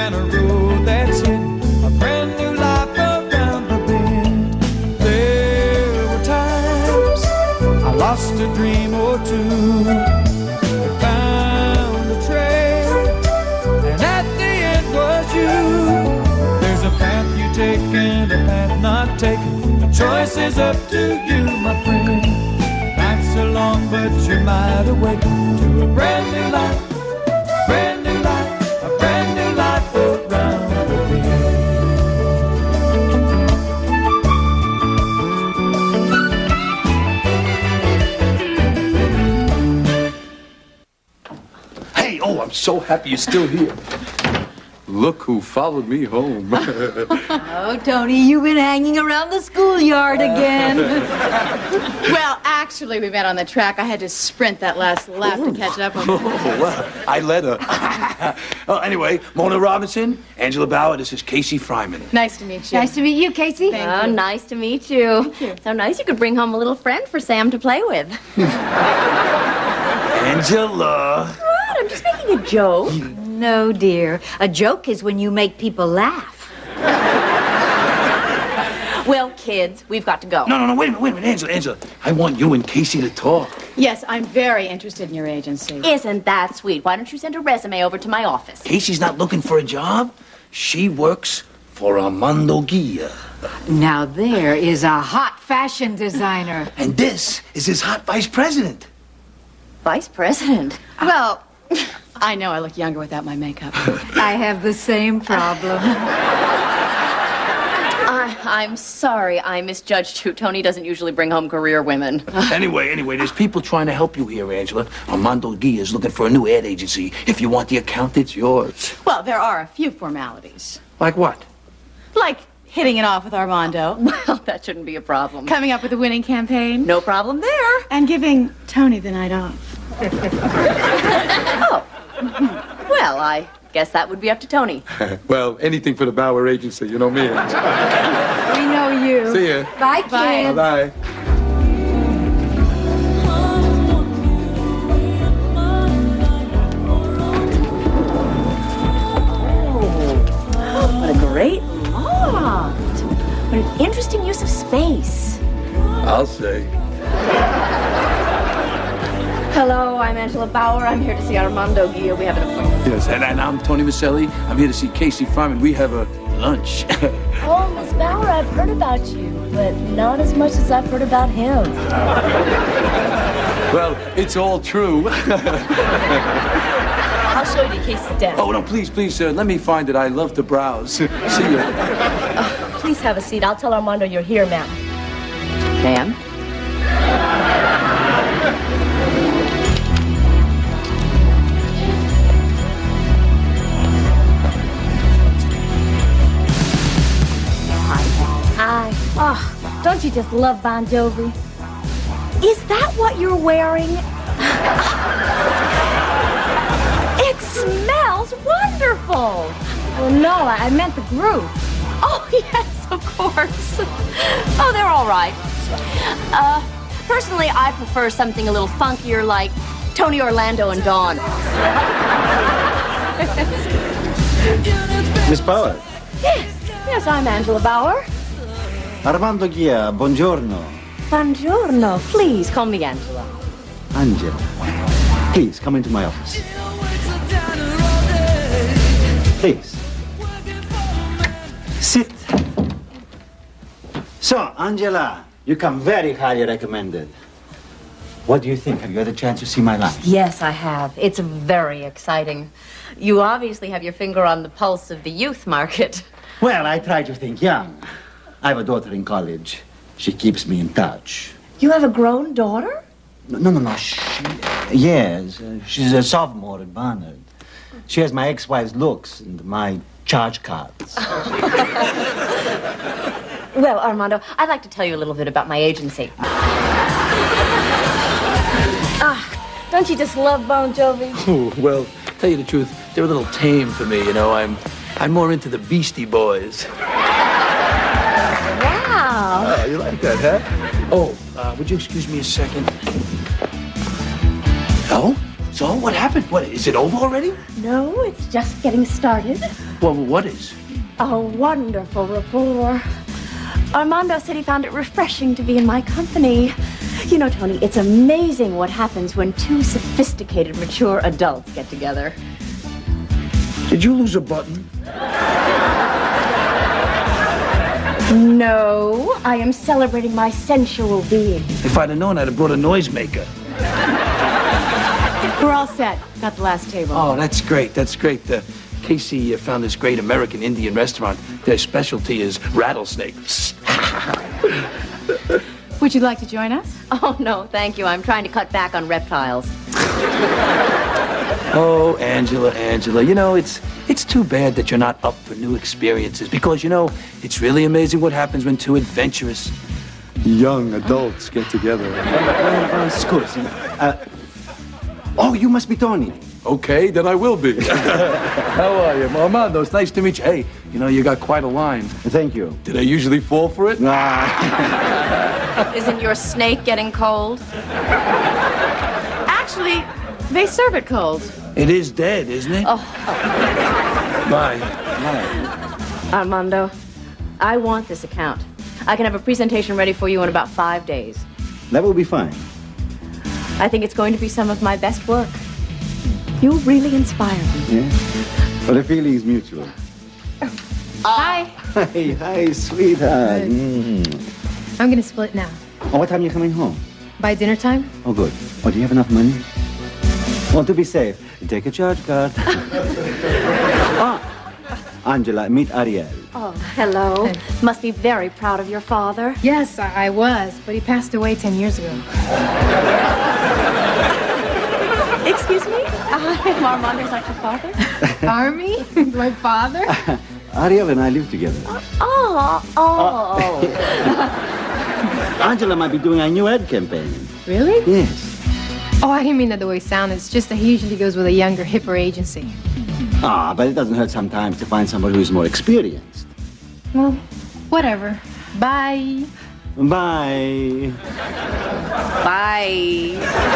and a road that's hidden, a brand new life around the bend. There were times I lost a dream or two, but found a trail, and at the end was you. There's a path you take and a path not taken. The choice is up to you, my friend. Nights are long, but you're wide awake to a brand new life. Brand new life, a brand new life around the bend. Hey, oh, I'm so happy you're still here. Look who followed me home. Oh, Tony, you've been hanging around the schoolyard again. Well, actually, we met on the track. I had to sprint that last lap to catch up with him. Oh, well, I let her. Anyway, Mona Robinson, Angela Bauer, this is Casey Fryman. Nice to meet you. Nice to meet you, Casey. Thank you. Nice to meet you. Thank you. So nice you could bring home a little friend for Sam to play with. Angela. What? I'm just making a joke. No, dear. A joke is when you make people laugh. Well, kids, we've got to go. No, wait a minute, Angela. I want you and Casey to talk. Yes, I'm very interested in your agency. Isn't that sweet? Why don't you send a resume over to my office? Casey's not looking for a job. She works for Armando Gia. Now there is a hot fashion designer. And this is his hot vice president. Vice president? Well, I know I look younger without my makeup. I have the same problem. I'm sorry I misjudged you. Tony doesn't usually bring home career women. Anyway, there's people trying to help you here, Angela. Armando Gia is looking for a new ad agency. If you want the account, it's yours. Well, there are a few formalities. Like what? Like hitting it off with Armando. Well, that shouldn't be a problem. Coming up with a winning campaign. No problem there. And giving Tony the night off. Oh. Well, I guess that would be up to Tony. Well, anything for the Bauer agency, you know me. We know you. See ya. Bye, kids. Bye. Bye-bye. What a great loft. What an interesting use of space. I'll say. Hello, I'm Angela Bauer. I'm here to see Armando Gia. We have an appointment. Yes, and I'm Tony Maselli. I'm here to see Casey Fryman. We have a lunch. Oh, Miss Bauer, I've heard about you, but not as much as I've heard about him. Well, it's all true. I'll show you the cases down. Oh, no, please, let me find it. I love to browse. See you. Please have a seat. I'll tell Armando you're here, ma'am. Ma'am? Hi. Oh, don't you just love Bon Jovi? Is that what you're wearing? It smells wonderful. Well, no, I meant the group. Oh, yes, of course. Oh, they're all right. Personally, I prefer something a little funkier like Tony Orlando and Dawn. Miss Bauer. Yes, I'm Angela Bauer. Armando Gia, buongiorno. Buongiorno. Please call me Angela. Angela. Please, come into my office. Please. Sit. So, Angela, you come very highly recommended. What do you think? Have you had a chance to see my lunch? Yes, I have. It's very exciting. You obviously have your finger on the pulse of the youth market. Well, I try to think young. I have a daughter in college. She keeps me in touch. You have a grown daughter? No. Yes, she's a sophomore at Barnard. She has my ex-wife's looks and my charge cards. Well, Armando, I'd like to tell you a little bit about my agency. Don't you just love Bon Jovi? Oh, well, tell you the truth, they're a little tame for me, you know. I'm more into the Beastie Boys. Wow. Oh, you like that, huh? Oh, would you excuse me a second? Oh, So, what happened? What, is it over already? No, it's just getting started. Well, what is? A wonderful rapport. Armando said he found it refreshing to be in my company. You know, Tony, it's amazing what happens when two sophisticated, mature adults get together. Did you lose a button? No, I am celebrating my sensual being. If I'd have known, I'd have brought a noisemaker. We're all set. Got the last table. Oh, that's great. That's great. Casey found this great American Indian restaurant. Their specialty is rattlesnakes. Would you like to join us? Oh, no, thank you. I'm trying to cut back on reptiles. Oh, Angela, you know, it's too bad that you're not up for new experiences because, you know, it's really amazing what happens when two adventurous young adults get together. Scusi. Oh, you must be Tony. Okay, then I will be. How are you? Armando, it's nice to meet you. Hey, you know, you got quite a line. Thank you. Did I usually fall for it? Isn't your snake getting cold? Actually, they serve it cold. It is dead, isn't it? Oh. Bye. Armando, I want this account. I can have a presentation ready for you in about 5 days. That will be fine. I think it's going to be some of my best work. You really inspire me. Yeah? Well, the feeling is mutual. Hi. Hi, sweetheart. I'm gonna split now. Oh, what time are you coming home? By dinner time? Oh, good. Oh, do you have enough money? Well, to be safe, take a charge card. Angela, meet Ariel. Oh, hello. Must be very proud of your father. Yes, I was, but he passed away 10 years ago. Excuse me? Armando's not your father? Army? My father? Ariel and I live together. Oh. Angela might be doing a new ad campaign. Really? Yes. Oh, I didn't mean that the way it sounded. It's just that he usually goes with a younger, hipper agency. But it doesn't hurt sometimes to find somebody who's more experienced. Well, whatever. Bye. Bye. Bye.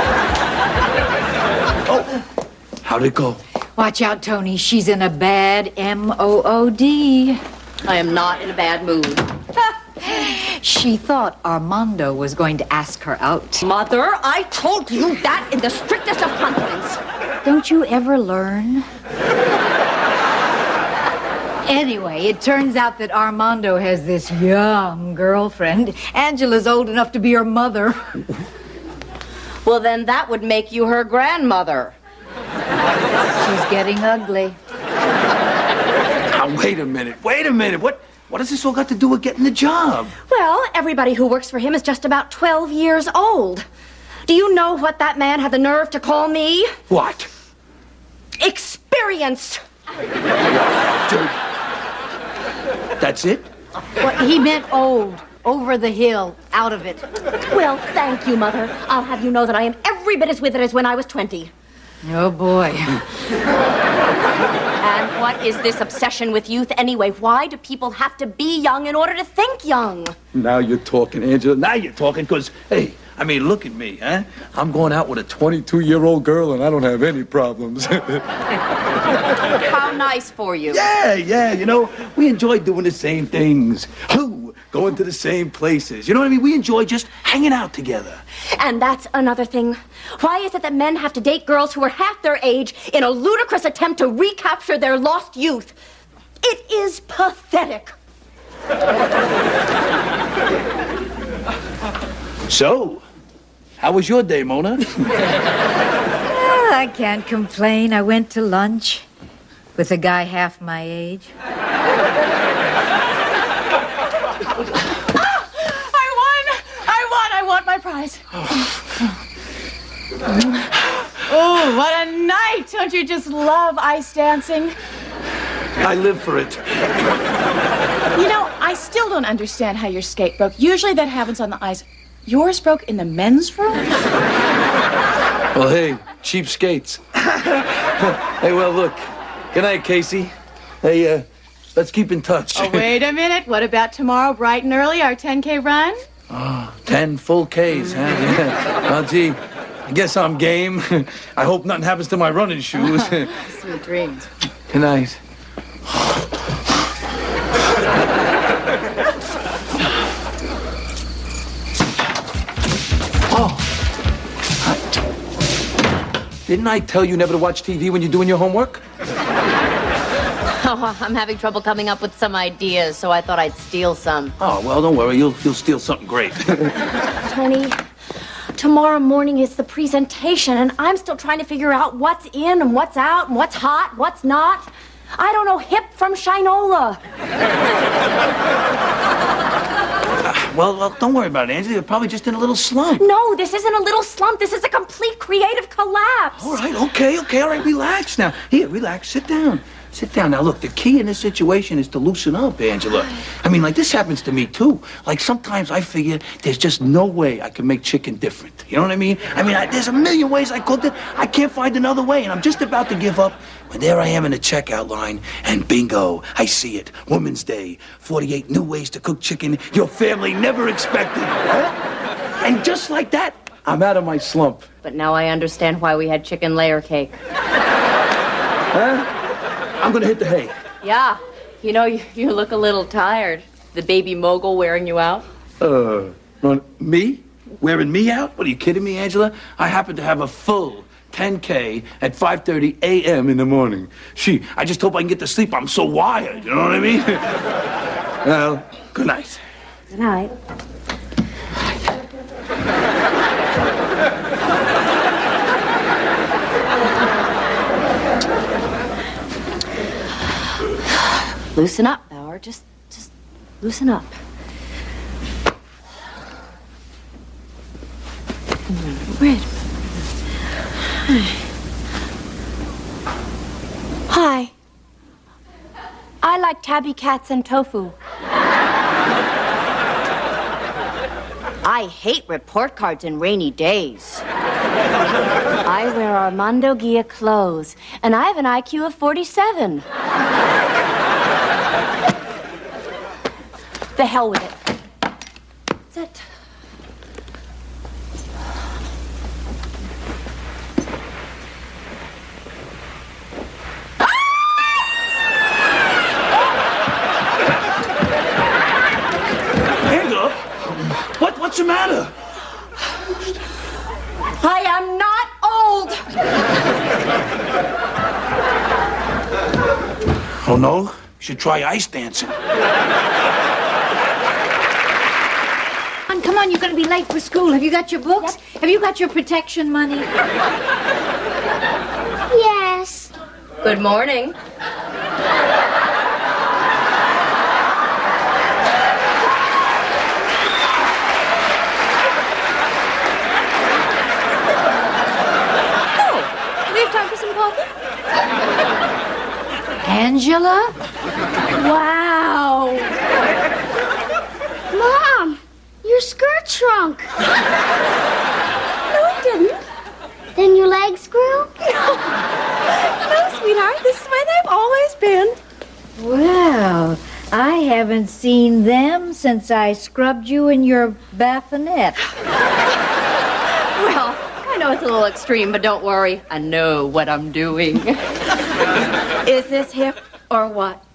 Oh, how'd it go? Watch out, Tony. She's in a bad mood. I am not in a bad mood. She thought Armando was going to ask her out. Mother, I told you that in the strictest of confidence. Don't you ever learn? Anyway, it turns out that Armando has this young girlfriend. Angela's old enough to be her mother. Well, then that would make you her grandmother. She's getting ugly. Now, wait a minute. What has this all got to do with getting the job? Well, everybody who works for him is just about 12 years old. Do you know what that man had the nerve to call me? What? Experienced. Dude. That's it? Well, he meant old. Over the hill. Out of it. Well, thank you, Mother. I'll have you know that I am every bit as with it as when I was 20. Oh, boy. And what is this obsession with youth anyway? Why do people have to be young in order to think young? Now you're talking, Angela. Now you're talking, because, hey, I mean, look at me, huh? I'm going out with a 22-year-old girl, and I don't have any problems. How nice for you. Yeah, you know, we enjoy doing the same things. Going to the same places. You know what I mean? We enjoy just hanging out together. And that's another thing. Why is it that men have to date girls who are half their age in a ludicrous attempt to recapture their lost youth? It is pathetic. So, how was your day, Mona? I can't complain. I went to lunch with a guy half my age. I want my prize. Oh, what a night. Don't you just love ice dancing? I live for it. You know, I still don't understand how your skate broke. Usually that happens on the ice. Yours broke in the men's room? Well, hey, cheap skates. Hey, well, look. Good night, Casey. Hey, let's keep in touch. Oh, wait a minute. What about tomorrow, bright and early, our 10K run? 10 full Ks, huh? Yeah. Well, gee, I guess I'm game. I hope nothing happens to my running shoes. Sweet dreams. Good night. Oh. Didn't I tell you never to watch TV when you're doing your homework? Oh, I'm having trouble coming up with some ideas, so I thought I'd steal some. Oh, well, don't worry. You'll steal something great. Tony, tomorrow morning is the presentation, and I'm still trying to figure out what's in and what's out and what's hot, what's not. I don't know hip from Shinola. Well, don't worry about it, Angela. You're probably just in a little slump. No, this isn't a little slump. This is a complete creative collapse. All right, okay, all right. Relax now. Here, relax. Sit down. Sit down. Now, look, the key in this situation is to loosen up, Angela. I mean, like, this happens to me, too. Like, sometimes I figure there's just no way I can make chicken different. You know what I mean? There's a million ways I cooked it. I can't find another way, and I'm just about to give up when there I am in the checkout line, and bingo, I see it. Women's Day. 48 new ways to cook chicken your family never expected. Huh? And just like that, I'm out of my slump. But now I understand why we had chicken layer cake. Huh? I'm gonna hit the hay. Yeah. You know, you look a little tired. The baby mogul wearing you out? Me? Wearing me out? What, are you kidding me, Angela? I happen to have a full 10K at 5:30 a.m. in the morning. I just hope I can get to sleep. I'm so wired, you know what I mean? Well, good night. Good night. Loosen up, Bauer. Just loosen up. Wait. Hi. I like tabby cats and tofu. I hate report cards and rainy days. I wear Armando Gia clothes, and I have an IQ of 47. The hell with it. Sit. Angela, what's the matter? I am not old. Oh, no? You should try ice dancing. Come on, you're going to be late for school. Have you got your books? Yep. Have you got your protection money? Yes. Good morning. Oh, do we have time for some coffee? Angela? Wow. Mom, your skirt shrunk. No, it didn't. Then your legs grew? No, sweetheart. This is where they've always been. Well, I haven't seen them since I scrubbed you in your bassinet. Well, I know it's a little extreme, but don't worry. I know what I'm doing. Is this hip or what?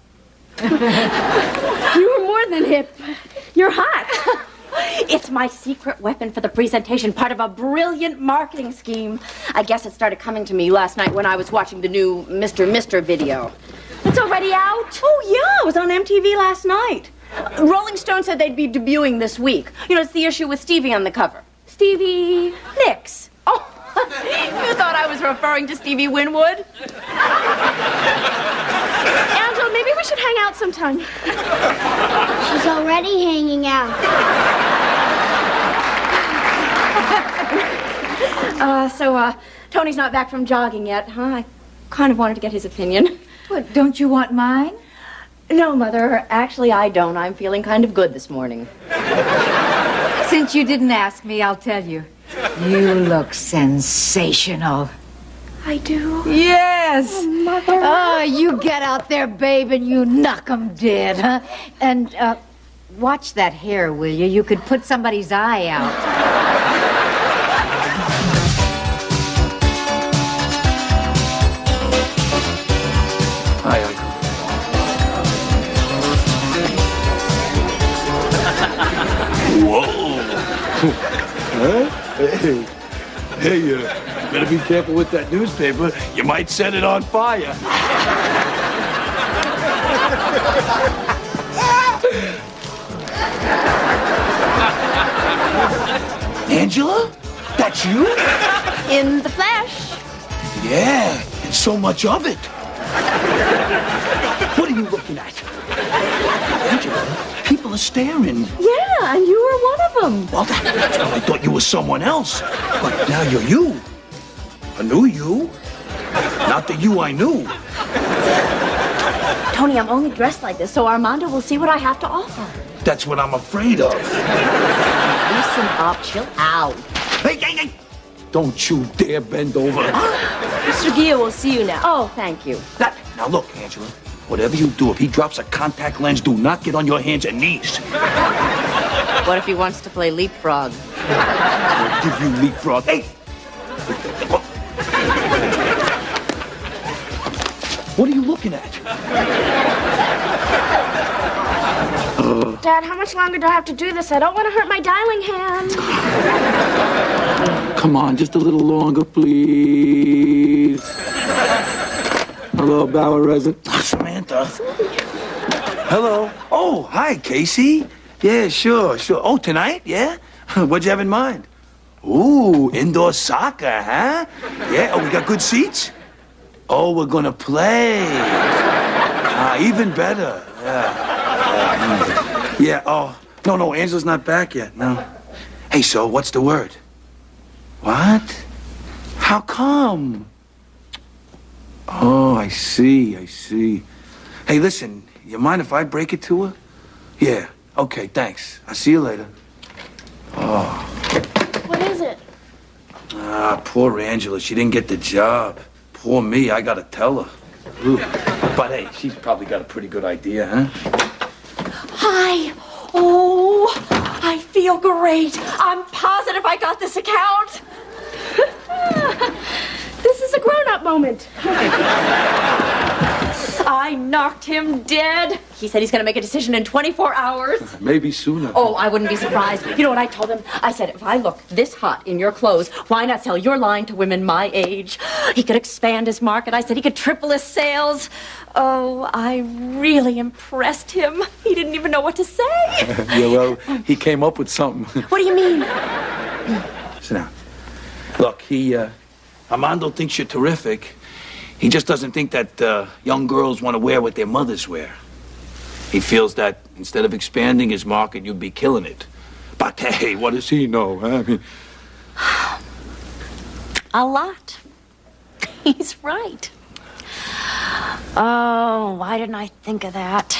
You were more than hip. You're hot. It's my secret weapon for the presentation, part of a brilliant marketing scheme. I guess it started coming to me last night when I was watching the new Mr. video. It's already out? Oh, yeah. It was on MTV last night. Rolling Stone said they'd be debuting this week. You know, it's the issue with Stevie on the cover. Stevie Nicks. Oh, you thought I was referring to Stevie Winwood? Angela, maybe we should hang out sometime. She's already hanging out. Tony's not back from jogging yet, huh? I kind of wanted to get his opinion. What, don't you want mine? No, Mother. Actually, I don't. I'm feeling kind of good this morning. Since you didn't ask me, I'll tell you. You look sensational. I do? Yes. Oh, Mother. Oh, you get out there, babe, and you knock 'em dead, huh? And, watch that hair, will you? You could put somebody's eye out. Huh? Hey, better be careful with that newspaper. You might set it on fire. Angela? That's you? In the flesh. Yeah, and so much of it. What are you looking at? Angela, people are staring. Yeah, and you were one of them. Well, that's why I thought you were someone else. But now you're you. A new you. Not the you I knew. Tony, I'm only dressed like this so Armando will see what I have to offer. That's what I'm afraid of. Loosen up, chill out. Hey! Don't you dare bend over. Mr. Gia will see you now. Oh, thank you. Now look, Angela. Whatever you do, if he drops a contact lens, do not get on your hands and knees. What if he wants to play leapfrog? I'll give you leapfrog. Hey! What are you looking at? Dad, how much longer do I have to do this? I don't want to hurt my dialing hand. Come on, just a little longer, please. Hello, Bauer resident. Samantha. Hello. Oh, hi, Casey. Yeah, sure. Oh, tonight? Yeah? What'd you have in mind? Ooh, indoor soccer, huh? Yeah? Oh, we got good seats? Oh, we're gonna play. Even better. Yeah, oh, no, Angela's not back yet, no. Hey, so what's the word? What? How come? Oh, I see. Hey, listen, you mind if I break it to her? Yeah, okay, thanks. I'll see you later. Oh. What is it? Poor Angela, she didn't get the job. Poor me, I gotta tell her. Ooh. But hey, she's probably got a pretty good idea, huh? Hi. Oh, I feel great. I'm positive I got this account. This is a grown-up moment. I knocked him dead. He said he's going to make a decision in 24 hours. Maybe sooner. Oh, I wouldn't be surprised. You know what I told him? I said, if I look this hot in your clothes, why not sell your line to women my age? He could expand his market. I said he could triple his sales. Oh, I really impressed him. He didn't even know what to say. Yeah, well, he came up with something. What do you mean? Sit down. Look, Armando thinks you're terrific. He just doesn't think that young girls want to wear what their mothers wear. He feels that instead of expanding his market, you'd be killing it. But hey, what does he know? Huh? I mean... A lot. He's right. Oh, why didn't I think of that?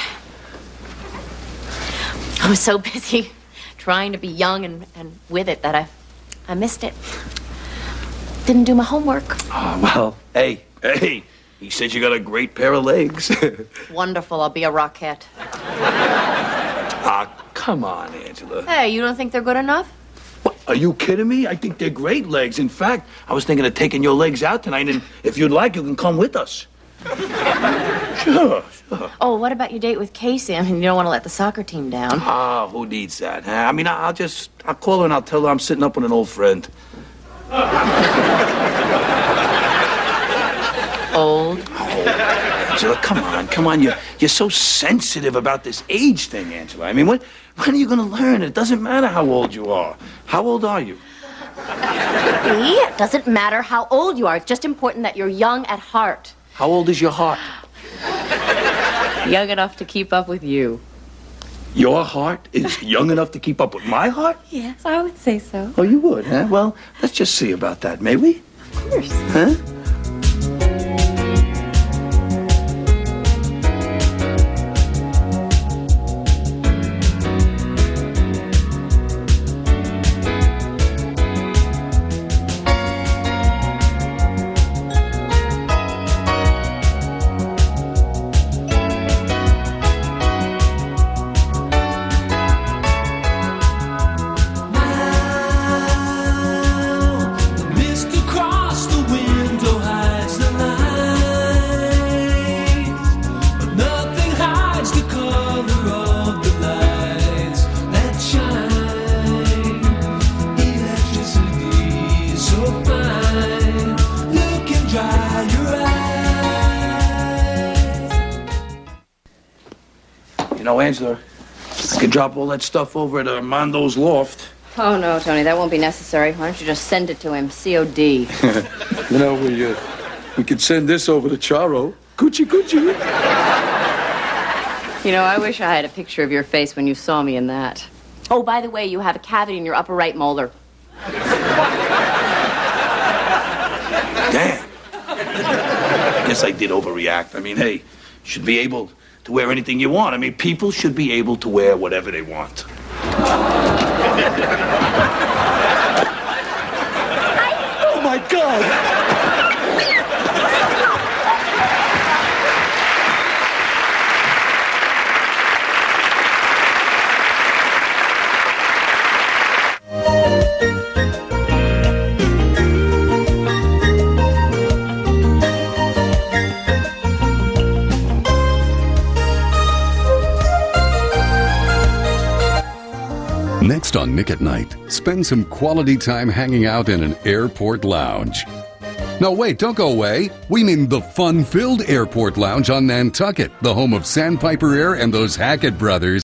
I was so busy trying to be young and with it that I missed it. Didn't do my homework. Oh, well, hey, he said you got a great pair of legs. Wonderful, I'll be a rockette. Come on, Angela. Hey, you don't think they're good enough? What, are you kidding me? I think they're great legs. In fact, I was thinking of taking your legs out tonight, and if you'd like, you can come with us. Sure. Oh, what about your date with Casey? I mean, you don't want to let the soccer team down. Who needs that? Huh? I mean, I'll call her and I'll tell her I'm sitting up with an old friend. Old? Oh, Angela, come on. You're so sensitive about this age thing, Angela. I mean, when are you going to learn? It doesn't matter how old you are. How old are you? It doesn't matter how old you are. It's just important that you're young at heart. How old is your heart? Young enough to keep up with you. Your heart is young enough to keep up with my heart? Yes, I would say so. Oh, you would, huh? Well, let's just see about that, may we? Of course. Huh? Mist across the window Are you right? You know, Angela, I could drop all that stuff over at Armando's loft. Oh, no, Tony, that won't be necessary. Why don't you just send it to him, COD? You know, we could send this over to Charo. Coochie coochie. You know, I wish I had a picture of your face when you saw me in that. Oh, by the way, you have a cavity in your upper right molar. Damn. I guess I did overreact. I mean, hey, you should be able to wear anything you want. I mean, people should be able to wear whatever they want. Oh, my God. Next on Nick at Night, spend some quality time hanging out in an airport lounge. No, wait, don't go away. We mean the fun-filled airport lounge on Nantucket, the home of Sandpiper Air and those Hackett brothers.